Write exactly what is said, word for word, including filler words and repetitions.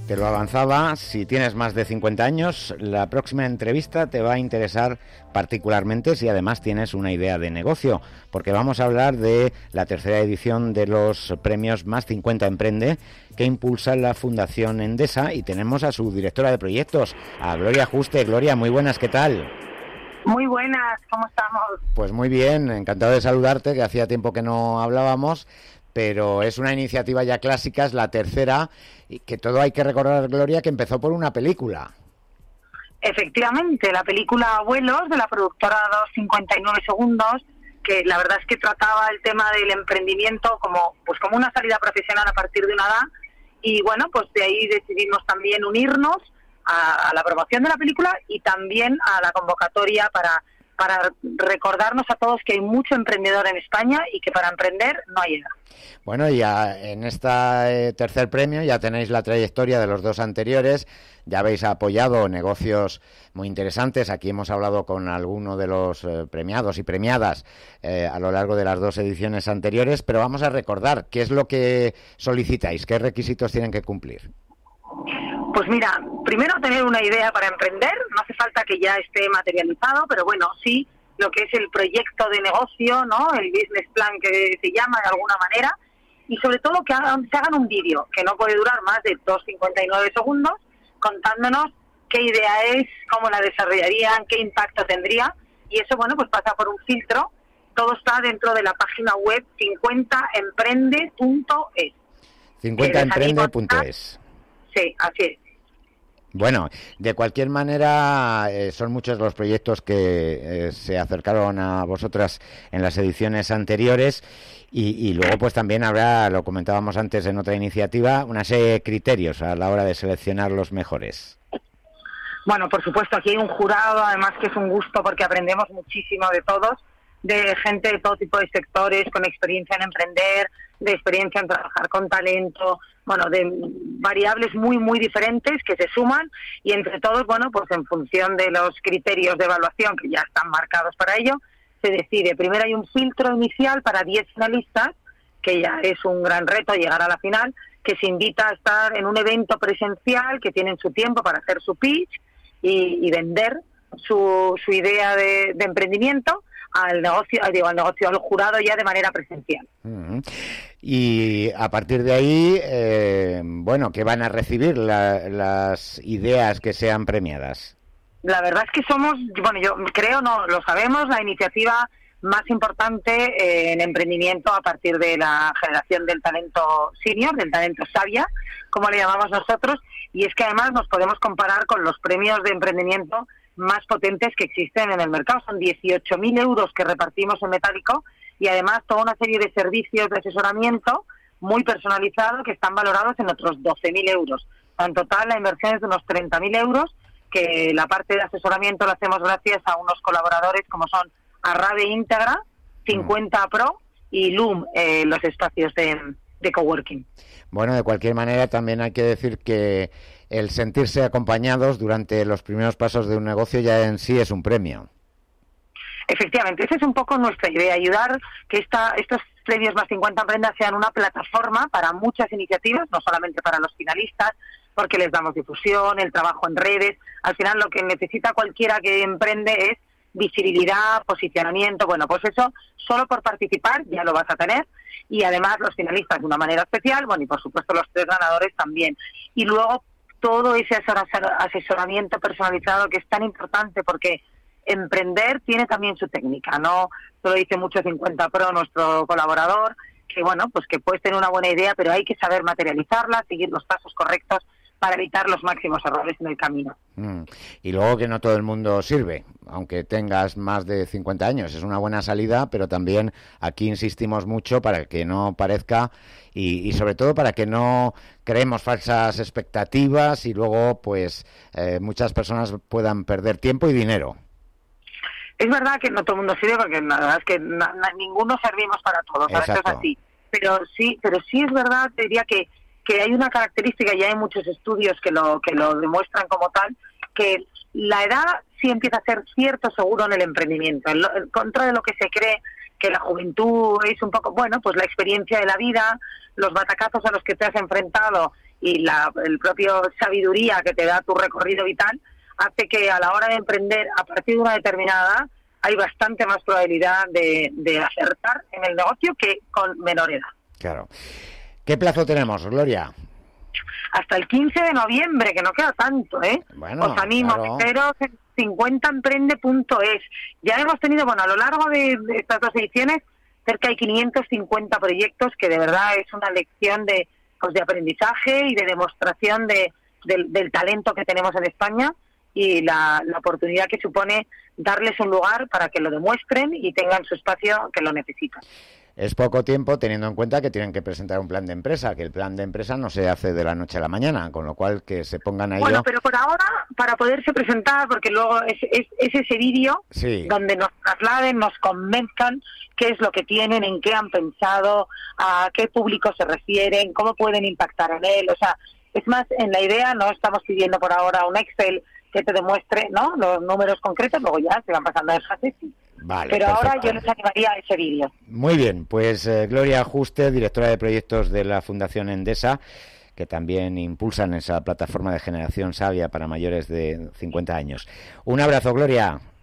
Te lo avanzaba, si tienes más de cincuenta años, la próxima entrevista te va a interesar particularmente si además tienes una idea de negocio, porque vamos a hablar de la tercera edición de los premios Más cincuenta Emprende que impulsa la Fundación Endesa, y tenemos a su directora de proyectos, a Gloria Juste. Gloria, muy buenas, ¿qué tal? Muy buenas, ¿cómo estamos? Pues muy bien, encantado de saludarte, que hacía tiempo que no hablábamos. Pero es una iniciativa ya clásica, es la tercera, y que todo hay que recordar, Gloria, que empezó por una película. Efectivamente, la película Abuelos, de la productora Dos cincuenta y nueve segundos, que la verdad es que trataba el tema del emprendimiento como, pues como una salida profesional a partir de una edad, y bueno, pues de ahí decidimos también unirnos a, a la promoción de la película y también a la convocatoria para... para recordarnos a todos que hay mucho emprendedor en España y que para emprender no hay edad. Bueno, ya en este eh, tercer premio ya tenéis la trayectoria de los dos anteriores, ya habéis apoyado negocios muy interesantes. Aquí hemos hablado con alguno de los eh, premiados y premiadas eh, a lo largo de las dos ediciones anteriores, pero vamos a recordar qué es lo que solicitáis, qué requisitos tienen que cumplir. Pues mira, primero tener una idea para emprender, no hace falta que ya esté materializado, pero bueno, sí, lo que es el proyecto de negocio, ¿no? El business plan que se llama de alguna manera, y sobre todo que hagan, se hagan un vídeo, que no puede durar más de dos cincuenta y nueve segundos, contándonos qué idea es, cómo la desarrollarían, qué impacto tendría, y eso, bueno, pues pasa por un filtro. Todo está dentro de la página web cincuenta emprende punto es. cincuenta emprende punto es. Sí, así es. Bueno, de cualquier manera, eh, son muchos los proyectos que eh, se acercaron a vosotras en las ediciones anteriores y, y luego pues también habrá, lo comentábamos antes en otra iniciativa, una serie de criterios a la hora de seleccionar los mejores. Bueno, por supuesto, aquí hay un jurado, además que es un gusto porque aprendemos muchísimo de todos, de gente de todo tipo de sectores, con experiencia en emprender, de experiencia en trabajar con talento, bueno, de variables muy, muy diferentes que se suman y entre todos, bueno, pues en función de los criterios de evaluación que ya están marcados para ello, se decide. Primero hay un filtro inicial para diez finalistas, que ya es un gran reto llegar a la final, que se invita a estar en un evento presencial, que tienen su tiempo para hacer su pitch y, y vender su, su idea de, de emprendimiento al negocio, digo, al negocio, al jurado ya de manera presencial. Uh-huh. Y a partir de ahí, eh, bueno, ¿qué van a recibir la, las ideas que sean premiadas? La verdad es que somos, bueno, yo creo, no lo sabemos, la iniciativa más importante eh, en emprendimiento a partir de la generación del talento senior, del talento sabia, como le llamamos nosotros, y es que además nos podemos comparar con los premios de emprendimiento más potentes que existen en el mercado. Son dieciocho mil euros que repartimos en metálico y además toda una serie de servicios de asesoramiento muy personalizado que están valorados en otros doce mil euros. En total la inversión es de unos treinta mil euros, que la parte de asesoramiento la hacemos gracias a unos colaboradores como son Arrade Íntegra, cincuenta Pro y Loom, eh, los espacios de, de coworking. Bueno, de cualquier manera también hay que decir que el sentirse acompañados durante los primeros pasos de un negocio ya en sí es un premio. Efectivamente, esa es un poco nuestra idea, ayudar que esta, estos premios Más cincuenta Emprenda sean una plataforma para muchas iniciativas, no solamente para los finalistas, porque les damos difusión, el trabajo en redes. Al final lo que necesita cualquiera que emprende es visibilidad, posicionamiento. Bueno, pues eso solo por participar ya lo vas a tener, y además los finalistas de una manera especial, bueno, y por supuesto los tres ganadores también. Y luego todo ese asesoramiento personalizado que es tan importante, porque emprender tiene también su técnica, ¿no? Esto lo dice mucho cincuenta Pro, nuestro colaborador, que bueno, pues que puedes tener una buena idea, pero hay que saber materializarla, seguir los pasos correctos para evitar los máximos errores en el camino. Mm. Y luego que no todo el mundo sirve, aunque tengas más de cincuenta años. Es una buena salida, pero también aquí insistimos mucho para que no parezca y, y sobre todo para que no creemos falsas expectativas y luego pues eh, muchas personas puedan perder tiempo y dinero. Es verdad que no todo el mundo sirve, porque la verdad es que na, na, ninguno servimos para todos, ¿sabes? Esto es así. Pero sí, pero sí es verdad, te diría que que hay una característica, y hay muchos estudios que lo que lo demuestran como tal, que la edad sí empieza a ser cierto seguro en el emprendimiento, en, lo, en contra de lo que se cree que la juventud es un poco, bueno, pues la experiencia de la vida, los batacazos a los que te has enfrentado y la el propio sabiduría que te da tu recorrido vital hace que a la hora de emprender a partir de una determinada edad hay bastante más probabilidad de, de acertar en el negocio que con menor edad. Claro. ¿Qué plazo tenemos, Gloria? Hasta el quince de noviembre, que no queda tanto, ¿eh? Bueno, os animo, claro. Pero cincuenta emprende punto es. Ya hemos tenido, bueno, a lo largo de, de estas dos ediciones, cerca de quinientos cincuenta proyectos, que de verdad es una lección de, pues, de aprendizaje y de demostración de, de, del talento que tenemos en España y la, la oportunidad que supone darles un lugar para que lo demuestren y tengan su espacio que lo necesitan. Es poco tiempo teniendo en cuenta que tienen que presentar un plan de empresa, que el plan de empresa no se hace de la noche a la mañana, con lo cual que se pongan a ello. Bueno, pero por ahora, para poderse presentar, porque luego es, es, es ese vídeo sí. donde nos trasladen, nos convenzcan qué es lo que tienen, en qué han pensado, a qué público se refieren, cómo pueden impactar en él. O sea, es más, en la idea no estamos pidiendo por ahora un Excel que te demuestre, ¿no?, los números concretos, luego ya se van pasando de fases. Vale, pero perfecto. Ahora yo les animaría a ese vídeo. Muy bien, pues eh, Gloria Juste, directora de proyectos de la Fundación Endesa, que también impulsan esa plataforma de generación sabia para mayores de cincuenta años. Un abrazo, Gloria.